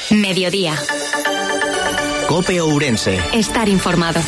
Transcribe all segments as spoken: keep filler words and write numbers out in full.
Mediodía. COPE Ourense. Estar informado.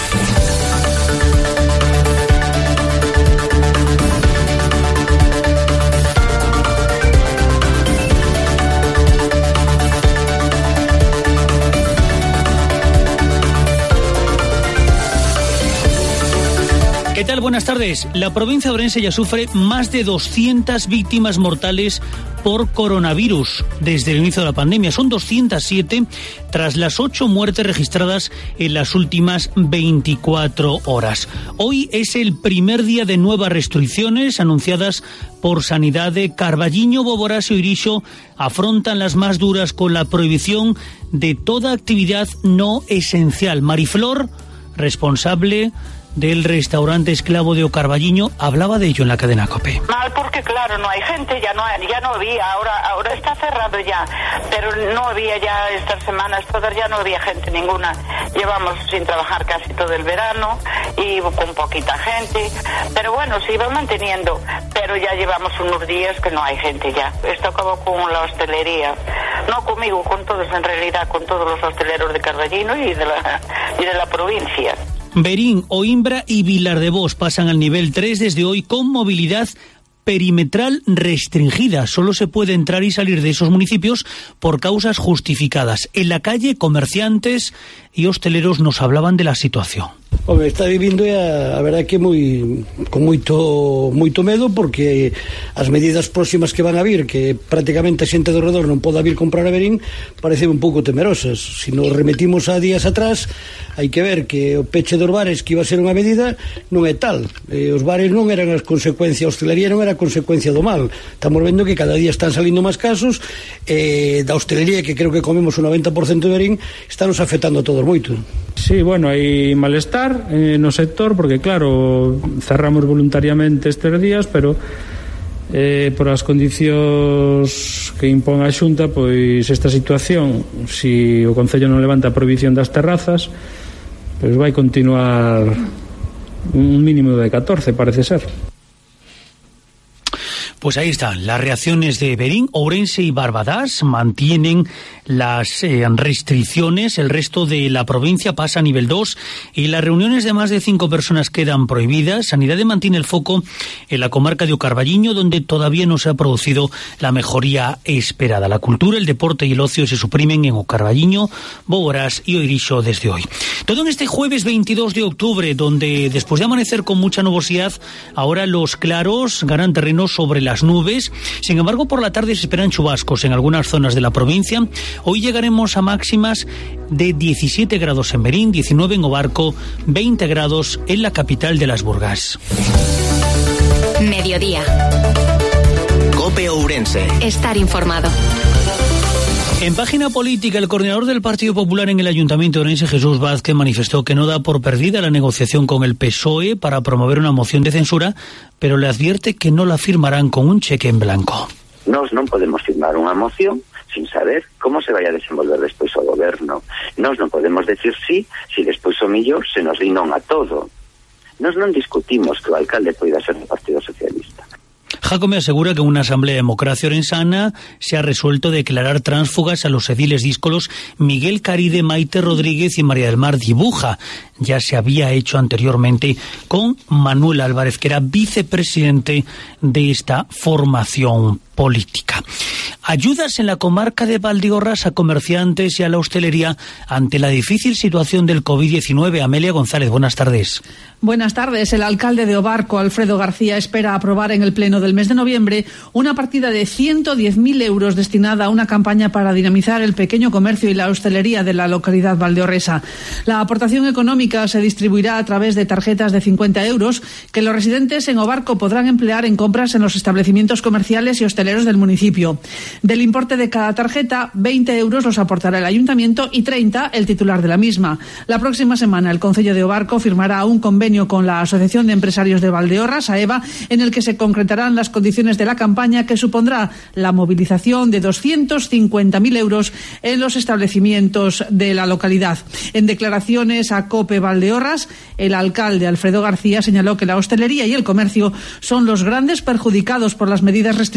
¿Qué tal? Buenas tardes. La provincia de Ourense ya sufre más de doscientas víctimas mortales por coronavirus desde el inicio de la pandemia. Son doscientas siete tras las ocho muertes registradas en las últimas veinticuatro horas. Hoy es el primer día de nuevas restricciones anunciadas por Sanidade. Carballiño, Boborás y Oirixo afrontan las más duras con la prohibición de toda actividad no esencial. Mariflor, responsable del restaurante Esclavo de O Carballiño, hablaba de ello en la cadena COPE. Mal porque claro, no hay gente, ya no ya no había, ahora ahora está cerrado ya, pero no había ya estas semanas todas, ya no había gente ninguna. Llevamos sin trabajar casi todo el verano y con poquita gente, pero bueno, se iba manteniendo, pero ya llevamos unos días que no hay gente ya. Esto acabó con la hostelería, no conmigo, con todos en realidad, con todos los hosteleros de Carballiño y de la, y de la provincia. Berín, Oimbra y Vilardevós pasan al nivel tres desde hoy con movilidad perimetral restringida. Solo se puede entrar y salir de esos municipios por causas justificadas. En la calle, comerciantes y hosteleros nos hablaban de la situación. Home, está vivindo a, a verdade que moi con moito moito medo, porque as medidas próximas que van a vir, que prácticamente a xente do redor non pode vir comprar a Berín, parecen un pouco temerosas. Se nos remetimos a días atrás, hai que ver que o peche dos bares, que iba a ser unha medida, non é tal. Eh, os bares non eran as consecuencias, a hostelería non era a consecuencia do mal. Estamos vendo que cada día están salindo máis casos, eh, da hostelería, que creo que comemos o noventa por cento de Berín, está nos afectando a todos moito. Sí, bueno, hai malestar eh, no sector, porque claro, cerramos voluntariamente estes días, pero eh, por as condicións que impón a Xunta, pois esta situación, si o Concello non levanta a prohibición das terrazas, pois vai continuar un mínimo de catorce, parece ser. Pues ahí están las reacciones de Berín. Ourense y Barbadás mantienen las eh, restricciones. El resto de la provincia pasa a nivel dos y las reuniones de más de cinco personas quedan prohibidas. Sanidade mantiene el foco en la comarca de O Carballiño, donde todavía no se ha producido la mejoría esperada. La cultura, el deporte y el ocio se suprimen en O Carballiño, Boborás y Oirixo desde hoy. Todo en este jueves veintidós de octubre, donde después de amanecer con mucha nubosidad, ahora los claros ganan terreno sobre la las nubes. Sin embargo, por la tarde se esperan chubascos en algunas zonas de la provincia. Hoy llegaremos a máximas de diecisiete grados en Berín, diecinueve en Obarco, veinte grados en la capital de las Burgas. Mediodía. COPE Ourense. Estar informado. En página política, el coordinador del Partido Popular en el Ayuntamiento de Ourense, Jesús Vázquez, manifestó que no da por perdida la negociación con el P S O E para promover una moción de censura, pero le advierte que no la firmarán con un cheque en blanco. Nós non podemos firmar unha moción sin saber como se vai a desenvolver despois o goberno. Nós non podemos decir sí se despois o millor se nos di non a todo. Nós non discutimos que o alcalde poida ser do Partido Socialista. Jacome asegura que en una asamblea de democracia orensana se ha resuelto declarar tránsfugas a los ediles díscolos Miguel Caride, Maite Rodríguez y María del Mar Dibuja. Ya se había hecho anteriormente con Manuel Álvarez, que era vicepresidente de esta formación política. Ayudas en la comarca de Valdeorras a comerciantes y a la hostelería ante la difícil situación del COVID diecinueve. Amelia González, buenas tardes. Buenas tardes. El alcalde de Obarco, Alfredo García, espera aprobar en el pleno del mes de noviembre una partida de ciento diez mil euros destinada a una campaña para dinamizar el pequeño comercio y la hostelería de la localidad valdeorresa. La aportación económica se distribuirá a través de tarjetas de cincuenta euros que los residentes en Obarco podrán emplear en compras en los establecimientos comerciales y hosteleros del municipio. Del importe de cada tarjeta, veinte euros los aportará el ayuntamiento y treinta el titular de la misma. La próxima semana el Concello de Obarco firmará un convenio con la Asociación de Empresarios de Valdeorras, AEVA, en el que se concretarán las condiciones de la campaña, que supondrá la movilización de doscientos cincuenta mil euros en los establecimientos de la localidad. En declaraciones a COPE Valdeorras, el alcalde Alfredo García señaló que la hostelería y el comercio son los grandes perjudicados por las medidas restrictivas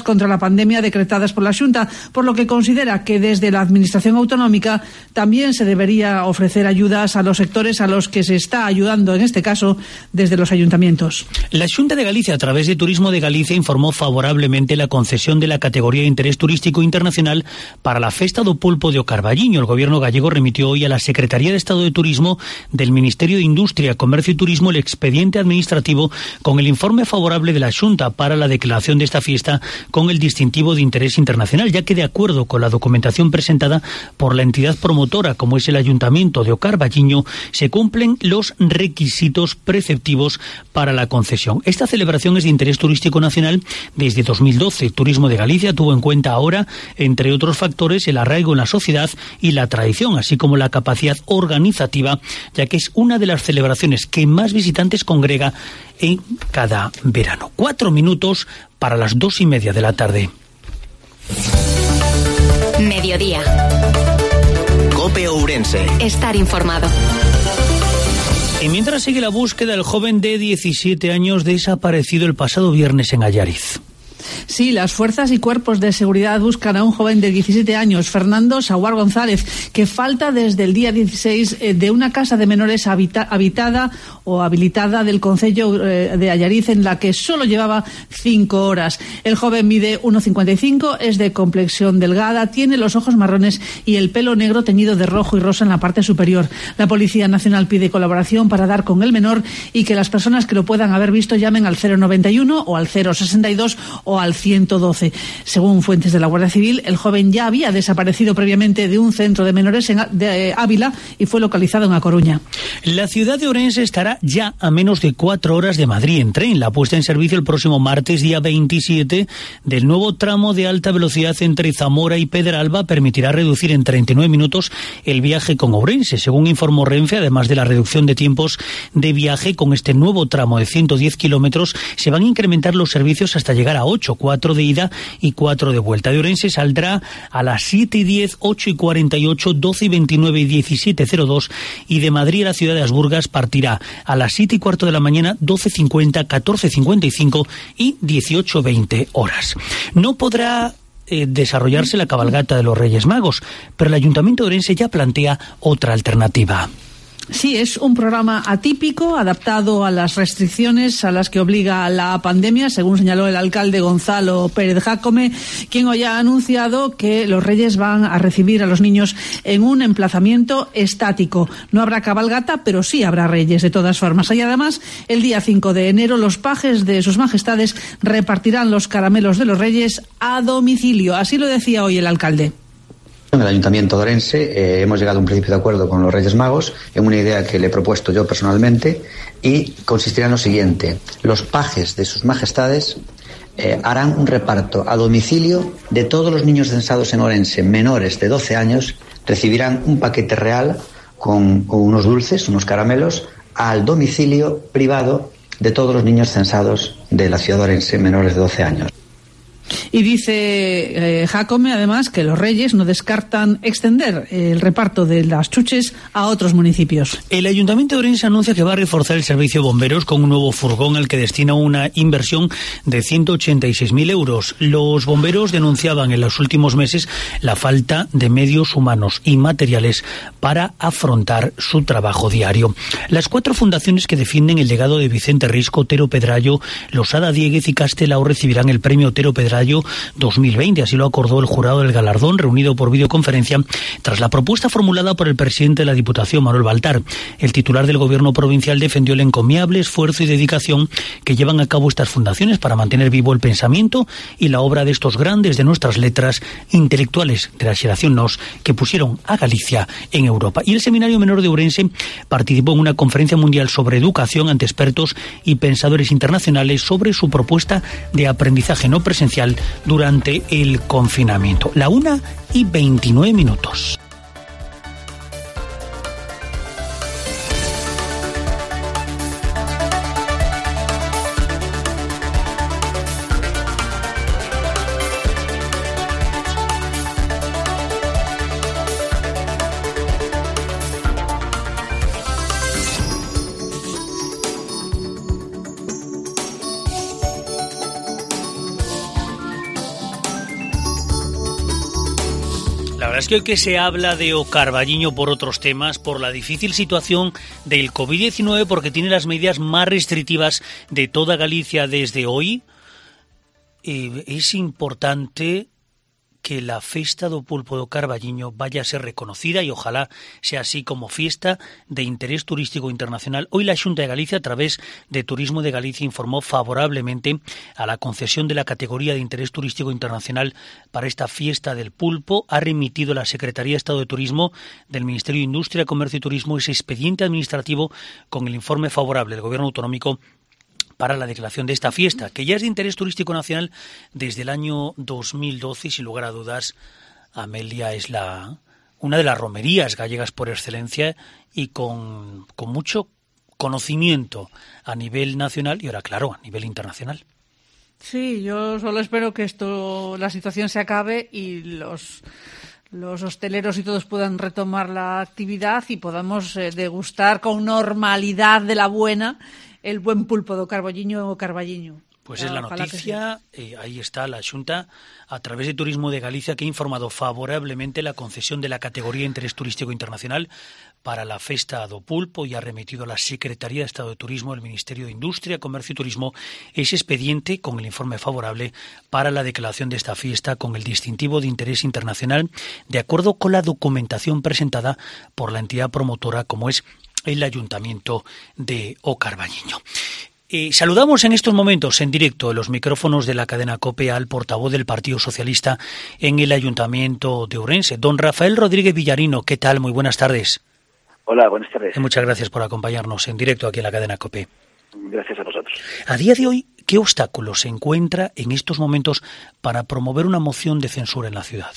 contra la pandemia decretadas por la Xunta, por lo que considera que desde la Administración autonómica también se debería ofrecer ayudas a los sectores a los que se está ayudando, en este caso, desde los ayuntamientos. La Xunta de Galicia, a través de Turismo de Galicia, informó favorablemente la concesión de la categoría de interés turístico internacional para la Festa do Pulpo de O Carballiño. El gobierno gallego remitió hoy a la Secretaría de Estado de Turismo del Ministerio de Industria, Comercio y Turismo el expediente administrativo con el informe favorable de la Xunta para la declaración de esta fiesta con el distintivo de interés internacional, ya que de acuerdo con la documentación presentada por la entidad promotora, como es el Ayuntamiento de O Carballiño, se cumplen los requisitos preceptivos para la concesión. Esta celebración es de interés turístico nacional desde dos mil doce. Turismo de Galicia tuvo en cuenta ahora, entre otros factores, el arraigo en la sociedad y la tradición, así como la capacidad organizativa, ya que es una de las celebraciones que más visitantes congrega en cada verano. Cuatro minutos para las dos y media de la tarde. Mediodía. COPE Ourense. Estar informado. Y mientras sigue la búsqueda del joven de diecisiete años desaparecido el pasado viernes en Allariz. Sí, las fuerzas y cuerpos de seguridad buscan a un joven de diecisiete años, Fernando Saguar González, que falta desde el día dieciséis de una casa de menores habita, habitada o habilitada del concello de Allariz, en la que solo llevaba cinco horas. El joven mide uno cincuenta y cinco, es de complexión delgada, tiene los ojos marrones y el pelo negro teñido de rojo y rosa en la parte superior. La Policía Nacional pide colaboración para dar con el menor y que las personas que lo puedan haber visto llamen al cero noventa y uno o al cero sesenta y dos o al ciento doce. Según fuentes de la Guardia Civil, el joven ya había desaparecido previamente de un centro de menores en de Ávila y fue localizado en A Coruña. La ciudad de Ourense estará ya a menos de cuatro horas de Madrid en tren. La puesta en servicio el próximo martes, día veintisiete, del nuevo tramo de alta velocidad entre Zamora y Pedralba permitirá reducir en treinta y nueve minutos el viaje con Ourense. Según informó Renfe, además de la reducción de tiempos de viaje, con este nuevo tramo de ciento diez kilómetros se van a incrementar los servicios hasta llegar a ocho, cuatro de ida y cuatro de vuelta. De Ourense saldrá a las siete y diez, ocho y cuarenta y ocho, doce y veintinueve y diecisiete cero dos, y de Madrid a la ciudad de Asburgas partirá a las siete y cuarto de la mañana, doce cincuenta, catorce cincuenta y cinco y dieciocho veinte horas. No podrá eh, desarrollarse la cabalgata de los Reyes Magos, pero el Ayuntamiento de Ourense ya plantea otra alternativa. Sí, es un programa atípico, adaptado a las restricciones a las que obliga la pandemia, según señaló el alcalde Gonzalo Pérez Jácome, quien hoy ha anunciado que los Reyes van a recibir a los niños en un emplazamiento estático. No habrá cabalgata, pero sí habrá Reyes, de todas formas. Y además, el día cinco de enero, los pajes de sus majestades repartirán los caramelos de los Reyes a domicilio. Así lo decía hoy el alcalde. En el Ayuntamiento de Ourense eh, hemos llegado a un principio de acuerdo con los Reyes Magos en una idea que le he propuesto yo personalmente y consistirá en lo siguiente: los pajes de sus majestades eh, harán un reparto a domicilio de todos los niños censados en Ourense menores de doce años, recibirán un paquete real con, con unos dulces, unos caramelos, al domicilio privado de todos los niños censados de la ciudad de Ourense menores de doce años. Y dice eh, Jácome, además, que los Reyes no descartan extender el reparto de las chuches a otros municipios. El Ayuntamiento de Ourense anuncia que va a reforzar el servicio de bomberos con un nuevo furgón al que destina una inversión de ciento ochenta y seis mil euros. Los bomberos denunciaban en los últimos meses la falta de medios humanos y materiales para afrontar su trabajo diario. Las cuatro fundaciones que defienden el legado de Vicente Risco, Otero Pedrayo, Losada Diéguez y Castelao recibirán el premio Otero Pedrayo dos mil veinte, así lo acordó el jurado del galardón, reunido por videoconferencia tras la propuesta formulada por el presidente de la Diputación, Manuel Baltar. El titular del gobierno provincial defendió el encomiable esfuerzo y dedicación que llevan a cabo estas fundaciones para mantener vivo el pensamiento y la obra de estos grandes de nuestras letras, intelectuales de la xeración Nos, que pusieron a Galicia en Europa. Y el Seminario Menor de Ourense participó en una conferencia mundial sobre educación ante expertos y pensadores internacionales sobre su propuesta de aprendizaje no presencial durante el confinamiento. La una y veintinueve minutos. verdad es que hoy que se habla de O Carballiño por otros temas, por la difícil situación del covid diecinueve, porque tiene las medidas más restrictivas de toda Galicia desde hoy, eh, es importante que la festa do pulpo do Carballiño vaya a ser reconocida y ojalá sea así como fiesta de interés turístico internacional. Hoy la Xunta de Galicia, a través de Turismo de Galicia, informó favorablemente a la concesión de la categoría de interés turístico internacional para esta fiesta del pulpo. Ha remitido la Secretaría de Estado de Turismo del Ministerio de Industria, Comercio y Turismo ese expediente administrativo con el informe favorable del Gobierno autonómico para la declaración de esta fiesta, que ya es de interés turístico nacional desde el año dos mil doce, y sin lugar a dudas, Amelia es la una de las romerías gallegas por excelencia y con, con mucho conocimiento a nivel nacional y ahora, claro, a nivel internacional. Sí, yo solo espero que esto, la situación se acabe y los... los hosteleros y todos puedan retomar la actividad y podamos eh, degustar con normalidad de la buena el buen pulpo do Carballiño o Carballiño. Pues es la noticia, eh, ahí está la Xunta, a través de Turismo de Galicia, que ha informado favorablemente la concesión de la categoría de interés turístico internacional para la festa do pulpo y ha remitido a la Secretaría de Estado de Turismo del Ministerio de Industria, Comercio y Turismo ese expediente con el informe favorable para la declaración de esta fiesta con el distintivo de interés internacional, de acuerdo con la documentación presentada por la entidad promotora como es el Ayuntamiento de O Carballiño. Eh, saludamos en estos momentos en directo en los micrófonos de la cadena COPE al portavoz del Partido Socialista en el Ayuntamiento de Ourense, don Rafael Rodríguez Villarino. ¿Qué tal? Muy buenas tardes. Hola, buenas tardes. Y muchas gracias por acompañarnos en directo aquí en la cadena COPE. Gracias a vosotros. A día de hoy, ¿qué obstáculos se encuentra en estos momentos para promover una moción de censura en la ciudad?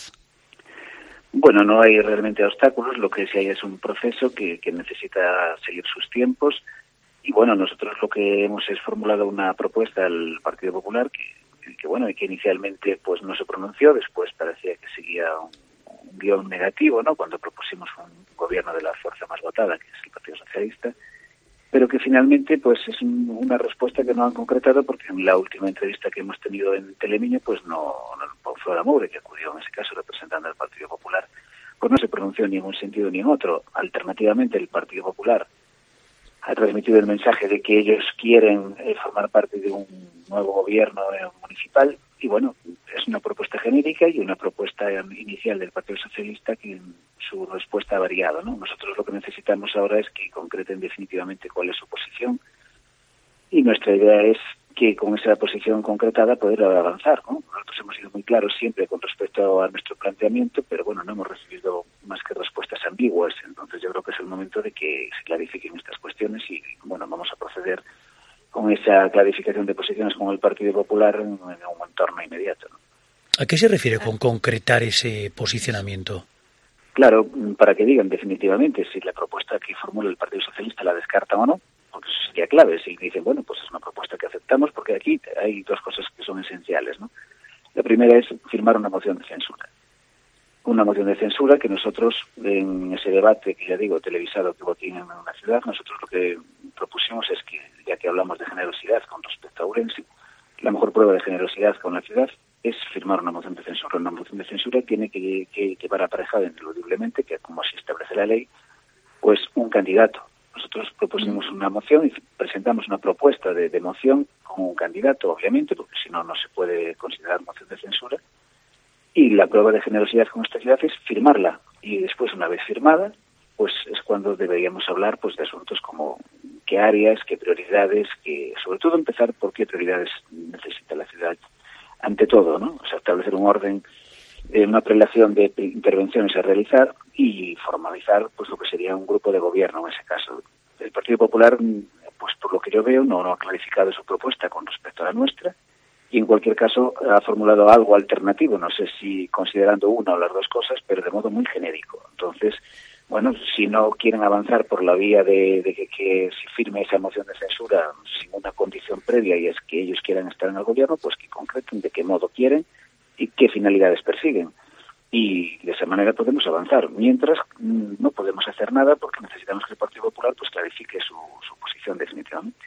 Bueno, no hay realmente obstáculos, lo que sí hay es un proceso que, que necesita seguir sus tiempos y bueno, nosotros lo que hemos es formulado una propuesta al Partido Popular que, que bueno, que inicialmente pues no se pronunció, después parecía que seguía un, un guión negativo, ¿no? Cuando propusimos un gobierno de la fuerza más votada, que es el Partido Socialista, pero que finalmente pues es un, una respuesta que no han concretado porque en la última entrevista que hemos tenido en Telemiño pues no, no Flora Moure, que acudió en ese caso representando al Partido Popular, pues no se pronunció ni en un sentido ni en otro. Alternativamente el Partido Popular ha transmitido el mensaje de que ellos quieren eh, formar parte de un nuevo gobierno eh, municipal y bueno, es una propuesta genérica y una propuesta eh, inicial del Partido Socialista que su respuesta ha variado, ¿no? Nosotros lo que necesitamos ahora es que concreten definitivamente cuál es su posición y nuestra idea es que con esa posición concretada poder avanzar, ¿no? Nosotros hemos sido muy claros siempre con respecto a nuestro planteamiento, pero bueno, no hemos recibido más que respuestas ambiguas, entonces yo creo que es el momento de que se clarifiquen estas cuestiones y bueno, vamos a proceder con esa clarificación de posiciones con el Partido Popular en, en un entorno inmediato, ¿no? ¿A qué se refiere con concretar ese posicionamiento? Claro, para que digan definitivamente si la propuesta que formula el Partido Socialista la descartan o no, porque eso sería clave. Si dicen, bueno, pues es una propuesta que aceptamos, porque aquí hay dos cosas que son esenciales, ¿no? La primera es firmar una moción de censura. Una moción de censura que nosotros, en ese debate que ya digo, televisado que hubo aquí en una ciudad, nosotros lo que propusimos es que, ya que hablamos de generosidad con respecto a Ourense, la mejor prueba de generosidad con la ciudad es firmar una moción de censura. Una moción de censura tiene que, que llevar aparejada ineludiblemente, que como así establece la ley, pues un candidato. Nosotros propusimos una moción y presentamos una propuesta de, de moción con un candidato, obviamente, porque si no, no se puede considerar moción de censura. Y la prueba de generosidad con esta ciudad es firmarla. Y después, una vez firmada, pues es cuando deberíamos hablar pues de asuntos como qué áreas, qué prioridades, que sobre todo empezar por qué prioridades necesita la ciudad ante todo, ¿no? O sea, establecer un orden, eh, una prelación de intervenciones a realizar y formalizar pues lo que sería un grupo de gobierno en ese caso. El Partido Popular, pues por lo que yo veo, no, no ha clarificado su propuesta con respecto a la nuestra y en cualquier caso ha formulado algo alternativo, no sé si considerando una o las dos cosas, pero de modo muy genérico. Entonces, bueno, si no quieren avanzar por la vía de, de que, que se firme esa moción de censura sin una condición previa y es que ellos quieran estar en el gobierno, pues que concreten de qué modo quieren y qué finalidades persiguen. Y de esa manera podemos avanzar. Mientras no podemos hacer nada porque necesitamos que el Partido Popular pues clarifique su, su posición definitivamente.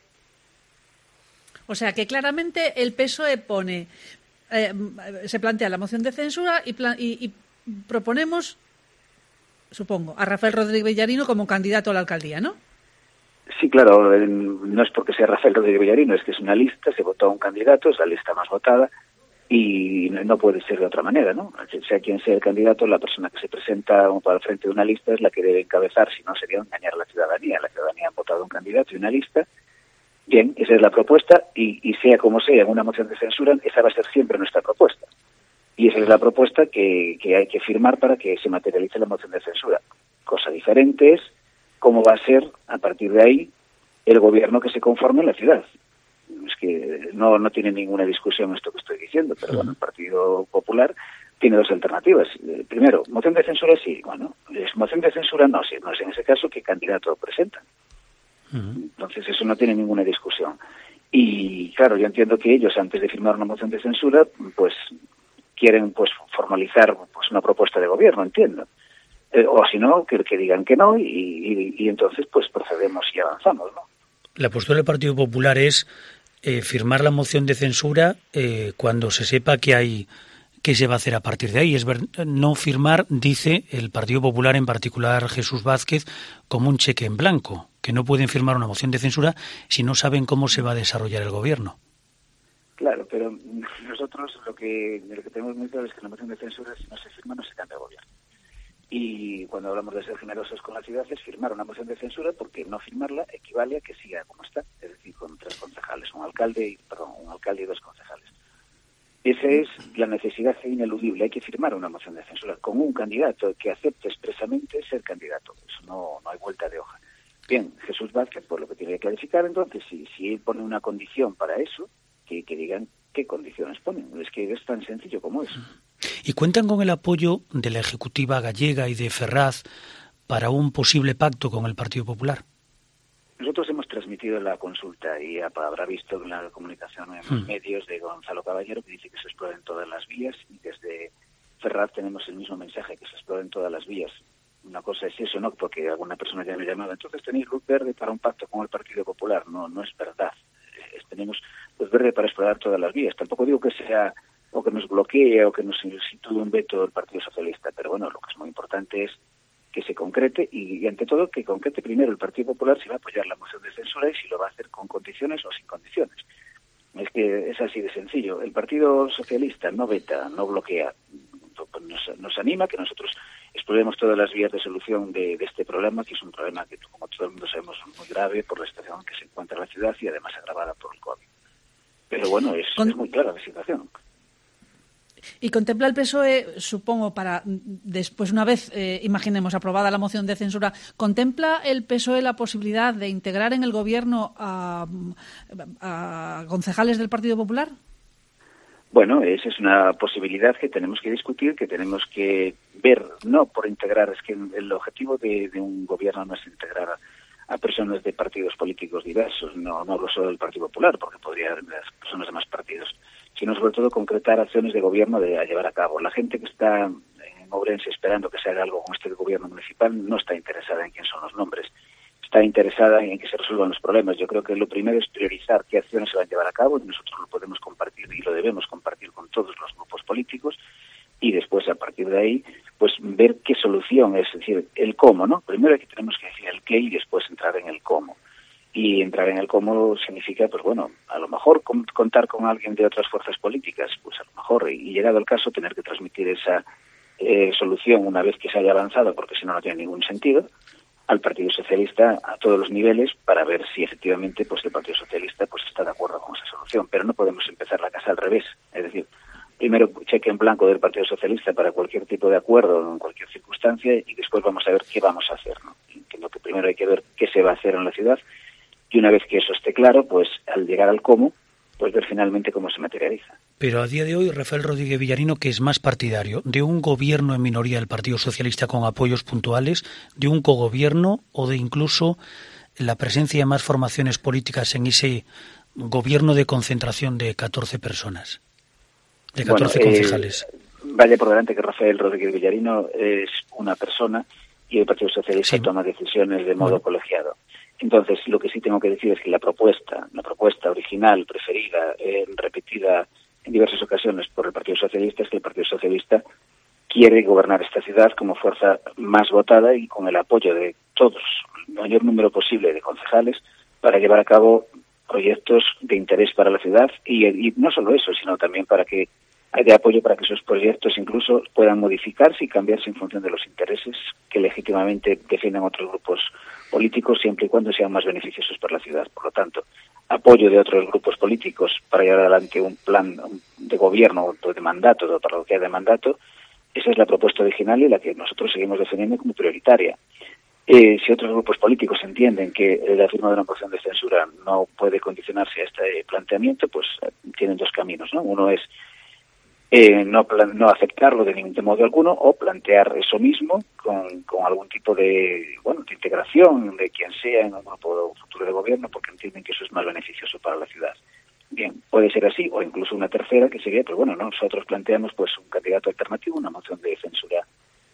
O sea que claramente el P S O E pone, eh, se plantea la moción de censura y, plan, y, y proponemos, supongo, a Rafael Rodríguez Villarino como candidato a la alcaldía, ¿no? Sí, claro, no es porque sea Rafael Rodríguez Villarino, es que es una lista, se votó a un candidato, es la lista más votada y no puede ser de otra manera, ¿no? Sea quien sea el candidato, la persona que se presenta al frente de una lista es la que debe encabezar, si no sería engañar a la ciudadanía. La ciudadanía ha votado a un candidato y una lista. Bien, esa es la propuesta y, y sea como sea, en una moción de censura, esa va a ser siempre nuestra propuesta. Y esa es la propuesta que, que hay que firmar para que se materialice la moción de censura. Cosa diferente es cómo va a ser, a partir de ahí, el gobierno que se conforme en la ciudad. Es que no, no tiene ninguna discusión esto que estoy diciendo, pero bueno, el Partido Popular tiene dos alternativas. Primero, moción de censura sí, bueno, es moción de censura no, si no es en ese caso qué candidato presentan. Entonces eso no tiene ninguna discusión. Y claro, yo entiendo que ellos antes de firmar una moción de censura, pues quieren pues formalizar pues una propuesta de gobierno, entiendo. Eh, o si no, que, que digan que no y, y, y entonces pues procedemos y avanzamos, ¿no? La postura del Partido Popular es eh, firmar la moción de censura eh, cuando se sepa que hay qué se va a hacer a partir de ahí. Es ver, no firmar, dice el Partido Popular, en particular Jesús Vázquez, como un cheque en blanco, que no pueden firmar una moción de censura si no saben cómo se va a desarrollar el gobierno. Claro, pero nosotros lo que, lo que tenemos muy claro es que la moción de censura, si no se firma, no se cambia el gobierno. Y cuando hablamos de ser generosos con la ciudad es firmar una moción de censura, porque no firmarla equivale a que siga como está, es decir, con tres concejales, un alcalde y, perdón, un alcalde y dos concejales. Esa es la necesidad ineludible, hay que firmar una moción de censura con un candidato que acepte expresamente ser candidato. Eso no, no hay vuelta de hoja. Bien, Jesús Vázquez, por lo que tiene que clarificar, entonces, si, si él pone una condición para eso, que, que digan qué condiciones ponen. Es que es tan sencillo como eso. ¿Y cuentan con el apoyo de la Ejecutiva gallega y de Ferraz para un posible pacto con el Partido Popular? Nosotros hemos transmitido la consulta y habrá visto en la comunicación en los hmm. medios de Gonzalo Caballero, que dice que se exploren todas las vías, y desde Ferraz tenemos el mismo mensaje, que se exploren todas las vías. Una cosa es eso, ¿no? Porque alguna persona ya me ha llamado, entonces tenéis luz verde para un pacto con el Partido Popular. No, no es verdad. Eh, tenemos luz verde para explorar todas las vías. Tampoco digo que sea o que nos bloquee o que nos sitúe un veto del Partido Socialista, pero bueno, lo que es muy importante es que se concrete y, y ante todo que concrete primero el Partido Popular si va a apoyar la moción de censura y si lo va a hacer con condiciones o sin condiciones. Es que es así de sencillo. El Partido Socialista no veta, no bloquea, nos, nos anima que nosotros exploremos todas las vías de solución de, de este problema, que es un problema que, como todo el mundo sabemos, es muy grave por la situación en que se encuentra la ciudad y además agravada por el COVID. Pero bueno, es, Con... es muy clara la situación. ¿Y contempla el P S O E, supongo, para después, una vez, eh, imaginemos, aprobada la moción de censura, contempla el P S O E la posibilidad de integrar en el gobierno a, a concejales del Partido Popular? Bueno, esa es una posibilidad que tenemos que discutir, que tenemos que ver, no por integrar, es que el objetivo de, de un gobierno no es integrar a, a personas de partidos políticos diversos, no, no hablo solo del Partido Popular, porque podría haber personas de más partidos, sino sobre todo concretar acciones de gobierno de, a llevar a cabo. La gente que está en Ourense esperando que se haga algo con este gobierno municipal no está interesada en quién son los nombres, está interesada en que se resuelvan los problemas. Yo creo que lo primero es priorizar qué acciones se van a llevar a cabo, y nosotros lo podemos compartir y lo debemos compartir con todos los grupos políticos, y después, a partir de ahí, pues ver qué solución, es decir, el cómo, ¿no? Primero que tenemos que decir el qué y después entrar en el cómo. Y entrar en el cómo significa, pues bueno, a lo mejor con, contar con alguien de otras fuerzas políticas, pues a lo mejor, y, y llegado el caso, tener que transmitir esa eh, solución una vez que se haya avanzado, porque si no, no tiene ningún sentido, al Partido Socialista a todos los niveles para ver si efectivamente pues el Partido Socialista pues está de acuerdo con esa solución. Pero no podemos empezar la casa al revés, es decir, primero cheque en blanco del Partido Socialista para cualquier tipo de acuerdo en cualquier circunstancia y después vamos a ver qué vamos a hacer, ¿no? Entiendo que primero hay que ver qué se va a hacer en la ciudad y una vez que eso esté claro, pues al llegar al cómo, pues ver finalmente cómo se materializa. Pero a día de hoy, Rafael Rodríguez Villarino, que es más partidario de un gobierno en minoría del Partido Socialista con apoyos puntuales, de un cogobierno o de incluso la presencia de más formaciones políticas en ese gobierno de concentración de catorce personas, de catorce bueno, concejales. Eh, vaya por delante que Rafael Rodríguez Villarino es una persona y el Partido Socialista sí. toma decisiones de modo bueno. colegiado. Entonces, lo que sí tengo que decir es que la propuesta, la propuesta original, preferida, eh, repetida en diversas ocasiones por el Partido Socialista, es que el Partido Socialista quiere gobernar esta ciudad como fuerza más votada y con el apoyo de todos, el mayor número posible de concejales, para llevar a cabo proyectos de interés para la ciudad y, y no solo eso, sino también para que haya apoyo para que esos proyectos incluso puedan modificarse y cambiarse en función de los intereses que legítimamente defiendan otros grupos políticos, siempre y cuando sean más beneficiosos para la ciudad. Por lo tanto, apoyo de otros grupos políticos para llevar adelante un plan de gobierno o de mandato, de para lo que haya de mandato. Esa es la propuesta original y la que nosotros seguimos defendiendo como prioritaria. Eh, si otros grupos políticos entienden que la firma de una moción de censura no puede condicionarse a este planteamiento, pues eh, tienen dos caminos, ¿no? Uno es eh, no, plan, no aceptarlo de ningún modo alguno, o plantear eso mismo con, con algún tipo de, bueno, de integración de quien sea en un grupo futuro de gobierno, porque entienden que eso es más beneficioso para la ciudad. Bien, puede ser así, o incluso una tercera que sería, pues bueno, nosotros planteamos pues un candidato alternativo, una moción de censura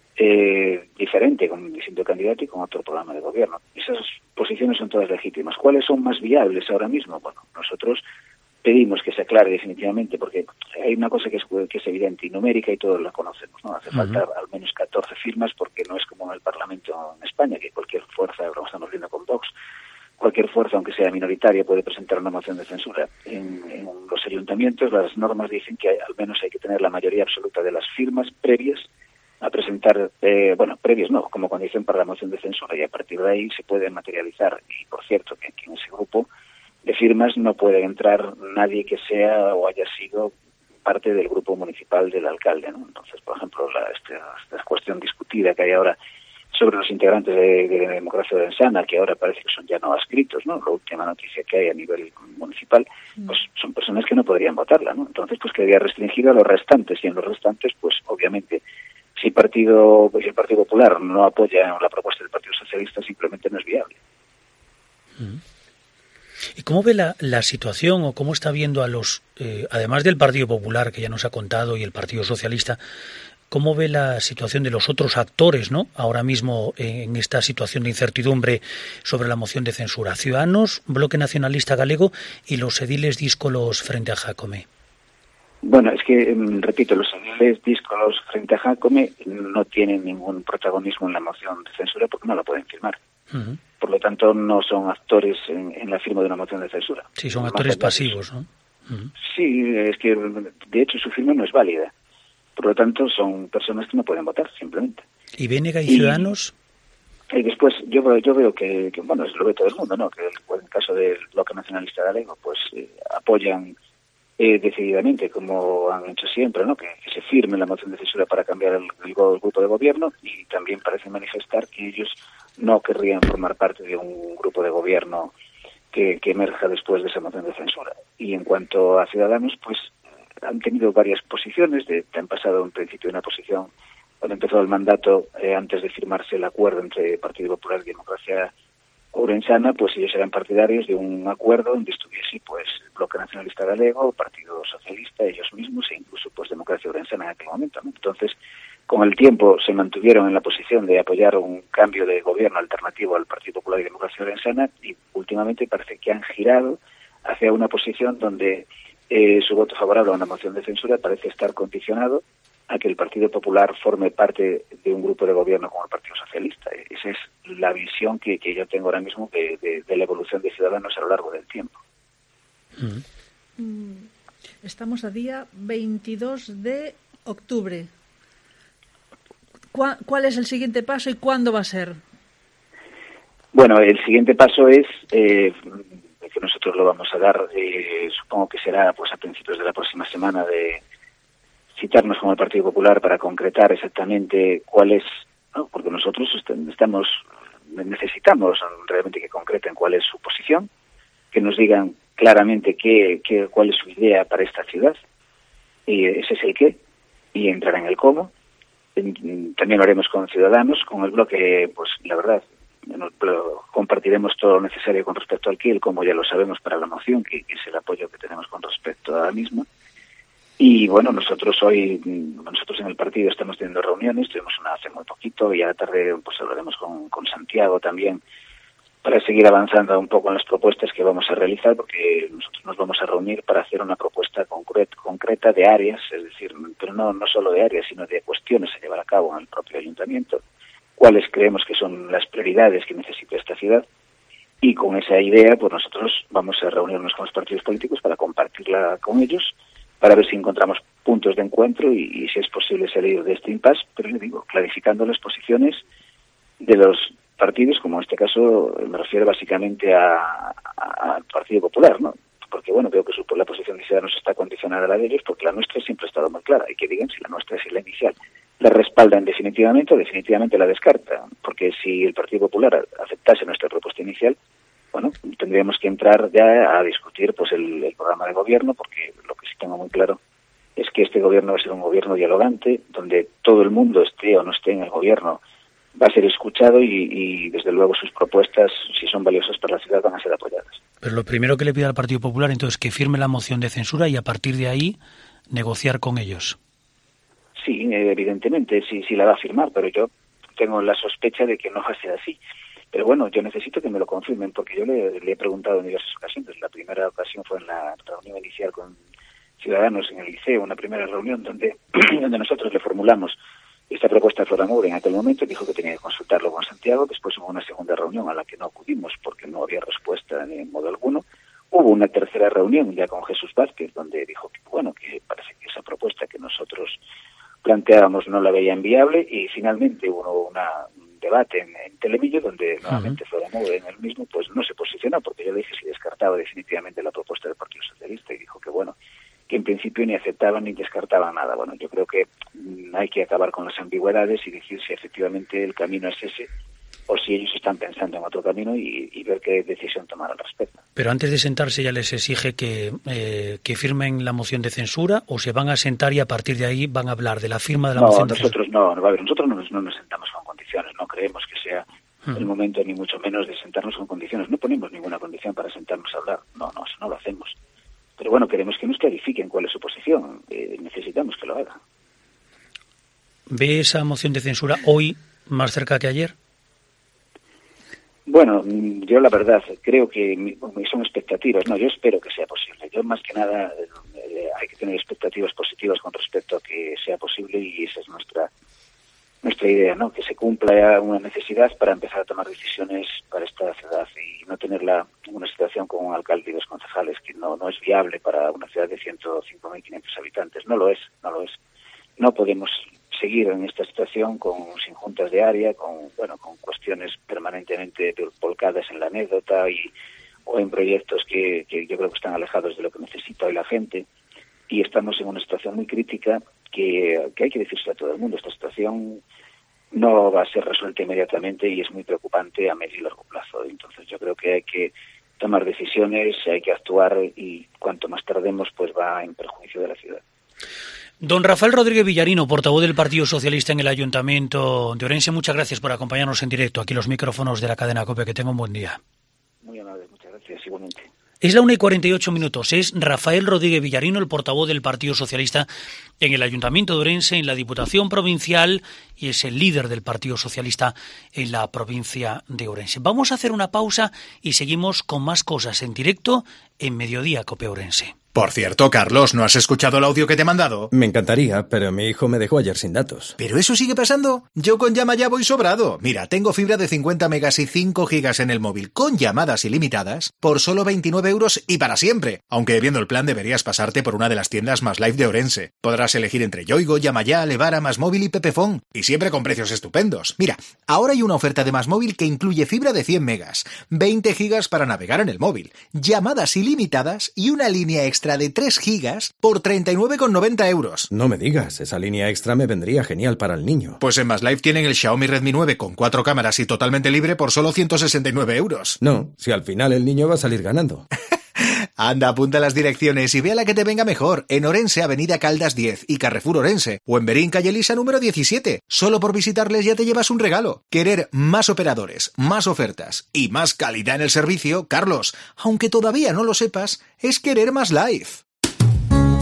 eh, diferente, con un distinto candidato y con otro programa de gobierno. Esas posiciones son todas legítimas. ¿Cuáles son más viables ahora mismo? Bueno, nosotros pedimos que se aclare definitivamente, porque hay una cosa que es, que es evidente y numérica y todos la conocemos, ¿no? Hace uh-huh. falta al menos catorce firmas, porque no es como en el Parlamento en España, que cualquier fuerza, lo estamos viendo con Vox, cualquier fuerza, aunque sea minoritaria, puede presentar una moción de censura. En, en los ayuntamientos las normas dicen que hay, al menos hay que tener la mayoría absoluta de las firmas previas a presentar, eh, bueno, previas no, como condición para la moción de censura, y a partir de ahí se puede materializar. Y por cierto, que, que en ese grupo de firmas no puede entrar nadie que sea o haya sido parte del grupo municipal del alcalde, ¿no? Entonces, por ejemplo, la, esta, esta cuestión discutida que hay ahora sobre los integrantes de, de Democracia Orensana, que ahora parece que son ya no adscritos, ¿no? La última noticia que hay a nivel municipal, pues son personas que no podrían votarla, ¿no? Entonces, pues quedaría restringido a los restantes, y en los restantes, pues obviamente, si el Partido, pues, el Partido Popular no apoya la propuesta del Partido Socialista, simplemente no es viable. ¿Y cómo ve la, la situación, o cómo está viendo a los, eh, además del Partido Popular, que ya nos ha contado, y el Partido Socialista, cómo ve la situación de los otros actores, ¿no? Ahora mismo en esta situación de incertidumbre sobre la moción de censura? Ciudadanos, Bloque Nacionalista Galego y los ediles díscolos frente a Jácome. Bueno, es que, repito, los ediles díscolos frente a Jácome no tienen ningún protagonismo en la moción de censura porque no la pueden firmar. Uh-huh. Por lo tanto, no son actores en, en la firma de una moción de censura. Sí, son actores pasivos, ¿no? Uh-huh. Sí, es que, de hecho, su firma no es válida. Por lo tanto, son personas que no pueden votar, simplemente. ¿Y Bénega y, y Ciudadanos? Y después, yo veo, yo veo que, que, bueno, lo ve todo el mundo, ¿no? Que en el caso del Bloque Nacionalista Galego, pues eh, apoyan eh, decididamente, como han hecho siempre, ¿no? Que, que se firme la moción de censura para cambiar el, el, el grupo de gobierno, y también parece manifestar que ellos no querrían formar parte de un grupo de gobierno que, que emerja después de esa moción de censura. Y en cuanto a Ciudadanos, pues han tenido varias posiciones, de, han pasado en principio una posición cuando empezó el mandato, eh, antes de firmarse el acuerdo entre Partido Popular y Democracia Orensana, pues ellos eran partidarios de un acuerdo donde estuviese pues el Bloque Nacionalista Galego, Partido Socialista, ellos mismos, e incluso pues Democracia Orensana en aquel momento, ¿no? Entonces, con el tiempo se mantuvieron en la posición de apoyar un cambio de gobierno alternativo al Partido Popular y Democracia Orensana, y últimamente parece que han girado hacia una posición donde Eh, su voto favorable a una moción de censura parece estar condicionado a que el Partido Popular forme parte de un grupo de gobierno como el Partido Socialista. Esa es la visión que, que yo tengo ahora mismo de, de, de la evolución de Ciudadanos a lo largo del tiempo. Estamos a día veintidós de octubre. ¿Cuál, ¿Cuál es el siguiente paso y cuándo va a ser? Bueno, el siguiente paso es... Eh, que nosotros lo vamos a dar, eh, supongo que será pues a principios de la próxima semana, de citarnos con el Partido Popular para concretar exactamente cuál es, ¿no? Porque nosotros estamos necesitamos realmente que concreten cuál es su posición, que nos digan claramente qué, qué, cuál es su idea para esta ciudad, y ese es el qué, y entrar en el cómo. También lo haremos con Ciudadanos, con el bloque, pues la verdad, compartiremos todo lo necesario con respecto al qué, como ya lo sabemos para la moción, que, que es el apoyo que tenemos con respecto a la misma. Y bueno, nosotros hoy, nosotros en el partido estamos teniendo reuniones, tuvimos una hace muy poquito, y a la tarde pues hablaremos con, con Santiago también para seguir avanzando un poco en las propuestas que vamos a realizar, porque nosotros nos vamos a reunir para hacer una propuesta concreta, concreta de áreas, es decir, pero no, no solo de áreas, sino de cuestiones a llevar a cabo en el propio ayuntamiento, cuáles creemos que son las prioridades que necesita esta ciudad, y con esa idea pues nosotros vamos a reunirnos con los partidos políticos para compartirla con ellos, para ver si encontramos puntos de encuentro y, y si es posible salir de este impasse, pero le digo, clarificando las posiciones de los partidos, como en este caso me refiero básicamente al Partido Popular, ¿no? Porque, bueno, veo que su, la posición de Ciudadanos está condicionada a la de ellos, porque la nuestra siempre ha estado muy clara, y que digan si la nuestra es la inicial. La respaldan definitivamente o definitivamente la descartan, porque si el Partido Popular aceptase nuestra propuesta inicial, bueno, tendríamos que entrar ya a discutir pues el, el programa de gobierno, porque lo que sí tengo muy claro es que este gobierno va a ser un gobierno dialogante, donde todo el mundo esté o no esté en el gobierno, va a ser escuchado y, y, desde luego, sus propuestas, si son valiosas para la ciudad, van a ser apoyadas. Pero lo primero que le pido al Partido Popular, entonces, que firme la moción de censura y a partir de ahí negociar con ellos. Sí, evidentemente, sí, sí la va a firmar, pero yo tengo la sospecha de que no va a ser así. Pero bueno, yo necesito que me lo confirmen, porque yo le, le he preguntado en diversas ocasiones. La primera ocasión fue en la reunión inicial con Ciudadanos en el liceo, una primera reunión donde, donde nosotros le formulamos esta propuesta a Flora Moura en aquel momento, dijo que tenía que consultarlo con Santiago. Después hubo una segunda reunión a la que no acudimos porque no había respuesta ni en modo alguno. Hubo una tercera reunión ya con Jesús Vázquez, donde dijo que, bueno, que parece que esa propuesta que nosotros planteábamos no la veían viable, y finalmente hubo una, un debate en, en Televillo, donde uh-huh. nuevamente Flora Moura en el mismo pues no se posicionó, porque yo le dije si descartaba definitivamente la propuesta del Partido Socialista, y dijo que, bueno, que en principio ni aceptaban ni descartaban nada. Bueno, yo creo que mm, hay que acabar con las ambigüedades y decir si efectivamente el camino es ese o si ellos están pensando en otro camino y, y ver qué decisión tomar al respecto. Pero antes de sentarse ya les exige que, eh, que firmen la moción de censura, o se van a sentar y a partir de ahí van a hablar de la firma de la no, moción de nosotros censura. No, no, a ver, nosotros no nos, no nos sentamos con condiciones, no creemos que sea hmm. el momento ni mucho menos de sentarnos con condiciones. No ponemos ninguna condición para sentarnos a hablar, no, no, eso no lo hacemos. Pero bueno, queremos que nos clarifiquen cuál es su posición. Eh, necesitamos que lo hagan. ¿Ve esa moción de censura hoy más cerca que ayer? Bueno, yo la verdad creo que son expectativas. No, yo espero que sea posible. Yo más que nada eh, hay que tener expectativas positivas con respecto a que sea posible, y esa es nuestra nuestra idea, ¿no? Que se cumpla una necesidad para empezar a tomar decisiones para esta ciudad y no tenerla en una situación con un alcalde y dos concejales, que no, no es viable para una ciudad de ciento cinco mil quinientos habitantes. No lo es, no lo es. No podemos seguir en esta situación con sin juntas de área, con bueno, con cuestiones permanentemente volcadas en la anécdota y o en proyectos que, que yo creo que están alejados de lo que necesita hoy la gente. Y estamos en una situación muy crítica que, que hay que decirse a todo el mundo. Esta situación no va a ser resuelta inmediatamente y es muy preocupante a medio y largo plazo. Entonces yo creo que hay que tomar decisiones, hay que actuar, y cuanto más tardemos pues va en perjuicio de la ciudad. Don Rafael Rodríguez Villarino, portavoz del Partido Socialista en el Ayuntamiento de Orense, muchas gracias por acompañarnos en directo aquí los micrófonos de la cadena COPE. Que tenga un buen día. Muy amable, muchas gracias, igualmente. Es la una y cuarenta y ocho minutos. Es Rafael Rodríguez Villarino, el portavoz del Partido Socialista en el Ayuntamiento de Orense, en la Diputación Provincial, y es el líder del Partido Socialista en la provincia de Orense. Vamos a hacer una pausa y seguimos con más cosas en directo en Mediodía Cope Orense. Por cierto, Carlos, ¿no has escuchado el audio que te he mandado? Me encantaría, pero mi hijo me dejó ayer sin datos. ¿Pero eso sigue pasando? Yo con Llama Ya voy sobrado. Mira, tengo fibra de cincuenta megas y cinco gigas en el móvil con llamadas ilimitadas por solo veintinueve euros y para siempre. Aunque viendo el plan deberías pasarte por una de las tiendas Más Life de Orense. Podrás elegir entre Yoigo, Llama Ya, Levara, Más Móvil y Pepefón. Y siempre con precios estupendos. Mira, ahora hay una oferta de Más Móvil que incluye fibra de cien megas, veinte gigas para navegar en el móvil, llamadas ilimitadas y una línea extra de tres gigas por treinta y nueve con noventa euros. No me digas, esa línea extra me vendría genial para el niño. Pues en Más Life tienen el Xiaomi Redmi nueve con cuatro cámaras y totalmente libre por solo ciento sesenta y nueve euros. No, si al final el niño va a salir ganando. Anda, apunta las direcciones y ve a la que te venga mejor. En Orense, Avenida Caldas diez y Carrefour Orense. O en Berín, Calle Lisa número diecisiete. Solo por visitarles ya te llevas un regalo. Querer más operadores, más ofertas y más calidad en el servicio, Carlos, aunque todavía no lo sepas, es querer Más Life. Con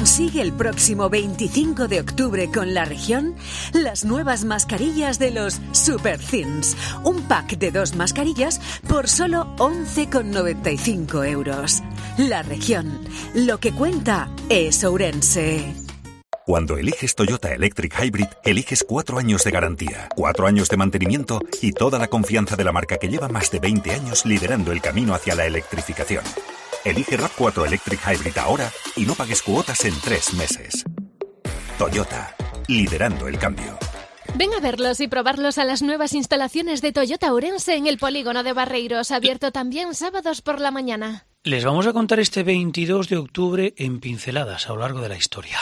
Consigue el próximo veinticinco de octubre con La Región las nuevas mascarillas de los Super Thins. Un pack de dos mascarillas por solo once con noventa y cinco euros. La Región. Lo que cuenta es Ourense. Cuando eliges Toyota Electric Hybrid, eliges cuatro años de garantía, cuatro años de mantenimiento y toda la confianza de la marca que lleva más de veinte años liderando el camino hacia la electrificación. Elige RAV cuatro Electric Hybrid ahora y no pagues cuotas en tres meses. Toyota, liderando el cambio. Ven a verlos y probarlos a las nuevas instalaciones de Toyota Ourense en el polígono de Barreiros, abierto también sábados por la mañana. Les vamos a contar este veintidós de octubre en pinceladas a lo largo de la historia.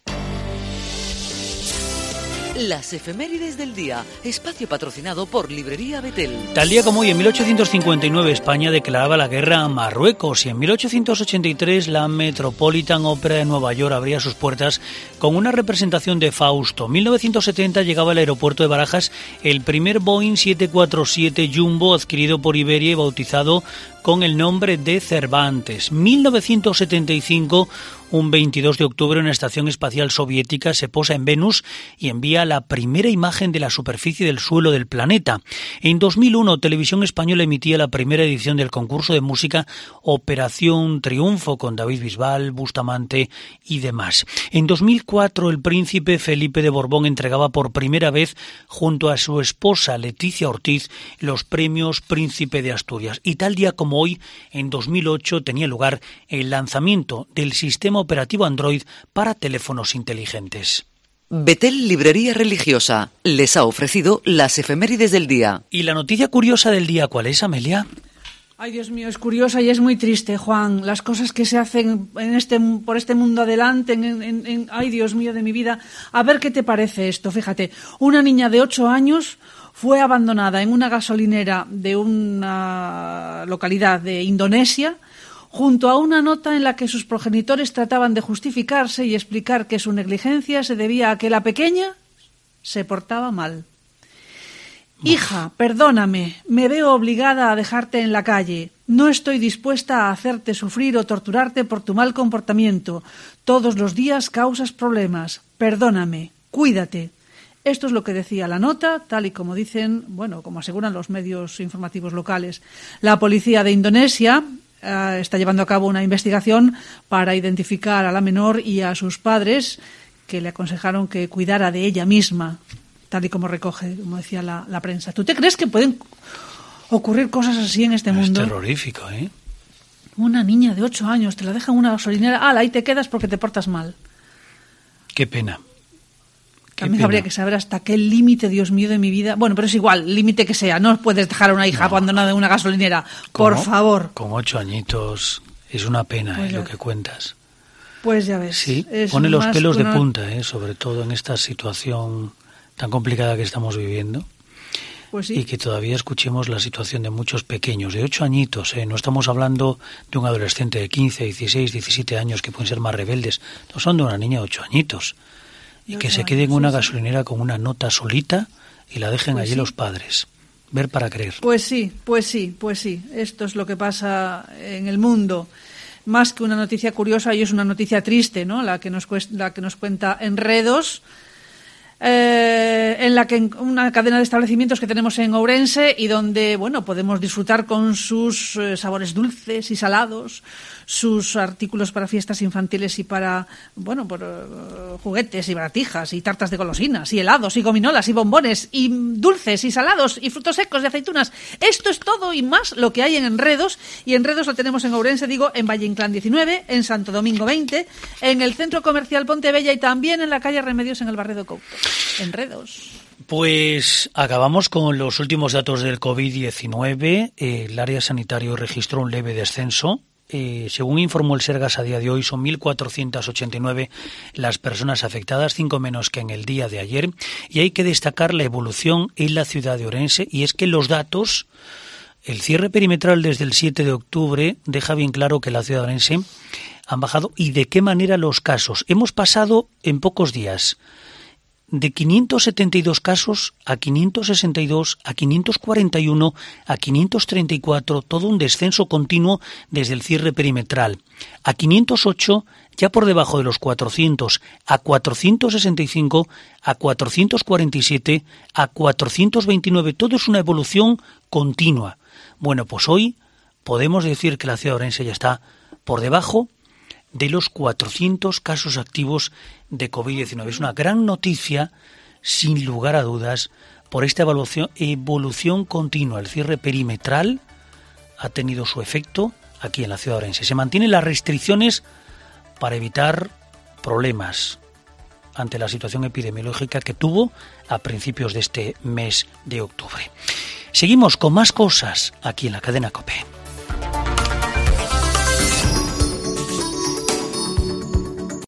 Las efemérides del día, espacio patrocinado por Librería Betel. Tal día como hoy, en mil ochocientos cincuenta y nueve, España declaraba la guerra a Marruecos, y en mil ochocientos ochenta y tres la Metropolitan Opera de Nueva York abría sus puertas con una representación de Fausto. En mil novecientos setenta llegaba al aeropuerto de Barajas el primer Boeing siete cuatro siete Jumbo adquirido por Iberia y bautizado con el nombre de Cervantes. mil novecientos setenta y cinco, un veintidós de octubre, una estación espacial soviética se posa en Venus y envía la primera imagen de la superficie del suelo del planeta. En dos mil uno, Televisión Española emitía la primera edición del concurso de música Operación Triunfo, con David Bisbal, Bustamante y demás. En dos mil cuatro, el príncipe Felipe de Borbón entregaba por primera vez, junto a su esposa Leticia Ortiz, los premios Príncipe de Asturias. Y tal día como hoy, en dos mil ocho, tenía lugar el lanzamiento del sistema operativo Android para teléfonos inteligentes. Betel Librería Religiosa les ha ofrecido las efemérides del día. ¿Y la noticia curiosa del día cuál es, Amelia? Ay, Dios mío, es curiosa y es muy triste, Juan. Las cosas que se hacen en este, por este mundo adelante, en, en, en, ay, Dios mío de mi vida. A ver qué te parece esto, fíjate. Una niña de ocho años fue abandonada en una gasolinera de una localidad de Indonesia, junto a una nota en la que sus progenitores trataban de justificarse y explicar que su negligencia se debía a que la pequeña se portaba mal. Hija, perdóname, me veo obligada a dejarte en la calle. No estoy dispuesta a hacerte sufrir o torturarte por tu mal comportamiento. Todos los días causas problemas. Perdóname, cuídate. Esto es lo que decía la nota, tal y como dicen, bueno, como aseguran los medios informativos locales. La policía de Indonesia uh, está llevando a cabo una investigación para identificar a la menor y a sus padres, que le aconsejaron que cuidara de ella misma, tal y como recoge, como decía la, la prensa. ¿Tú te crees que pueden ocurrir cosas así en este mundo? Es terrorífico, ¿eh? Una niña de ocho años, te la dejan en una gasolinera, ¡ala, ahí te quedas porque te portas mal! Qué pena. También habría que saber hasta qué límite, Dios mío, de mi vida. Bueno, pero es igual, límite que sea. No puedes dejar a una hija no. abandonada en una gasolinera. Por ¿Cómo? favor. Con ocho añitos es una pena, pues eh, lo que cuentas. Pues ya ves. Sí, pone los pelos una... de punta, eh, sobre todo en esta situación tan complicada que estamos viviendo. Pues sí. Y que todavía escuchemos la situación de muchos pequeños, de ocho añitos. Eh, no estamos hablando de un adolescente de quince, dieciséis, diecisiete años que pueden ser más rebeldes. Estamos hablando de una niña de ocho añitos. Y que se quede en una gasolinera con una nota solita y la dejen pues allí sí. los padres. Ver para creer. Pues sí, pues sí, pues sí. Esto es lo que pasa en el mundo. Más que una noticia curiosa, y es una noticia triste, ¿no? La que nos, la que nos cuenta Enredos, eh, en la que una cadena de establecimientos que tenemos en Ourense y donde, bueno, podemos disfrutar con sus eh, sabores dulces y salados, sus artículos para fiestas infantiles y para, bueno, por uh, juguetes y baratijas y tartas de golosinas y helados y gominolas y bombones y dulces y salados y frutos secos y aceitunas. Esto es todo y más lo que hay en Enredos, y Enredos lo tenemos en Ourense, digo, en Valle Inclán diecinueve, en Santo Domingo veinte, en el Centro Comercial Pontebella y también en la calle Remedios en el barrio de Couto. Enredos. Pues acabamos con los últimos datos del covid diecinueve. El área sanitaria registró un leve descenso. Eh, según informó el Sergas a día de hoy, son mil cuatrocientas ochenta y nueve las personas afectadas, cinco menos que en el día de ayer. Y hay que destacar la evolución en la ciudad de Ourense, y es que los datos, el cierre perimetral desde el siete de octubre deja bien claro que la ciudad de Ourense han bajado, y de qué manera los casos. Hemos pasado en pocos días de quinientos setenta y dos casos a quinientos sesenta y dos, a quinientos cuarenta y uno, a quinientos treinta y cuatro, todo un descenso continuo desde el cierre perimetral. A quinientos ocho, ya por debajo de los cuatrocientos, a cuatrocientos sesenta y cinco, a cuatrocientos cuarenta y siete, a cuatrocientos veintinueve, todo es una evolución continua. Bueno, pues hoy podemos decir que la ciudad de Ourense ya está por debajo de los cuatrocientos casos activos de covid diecinueve. Es una gran noticia, sin lugar a dudas, por esta evolución, evolución continua. El cierre perimetral ha tenido su efecto aquí en la ciudad de Ourense. Se mantienen las restricciones para evitar problemas ante la situación epidemiológica que tuvo a principios de este mes de octubre. Seguimos con más cosas aquí en la cadena COPE.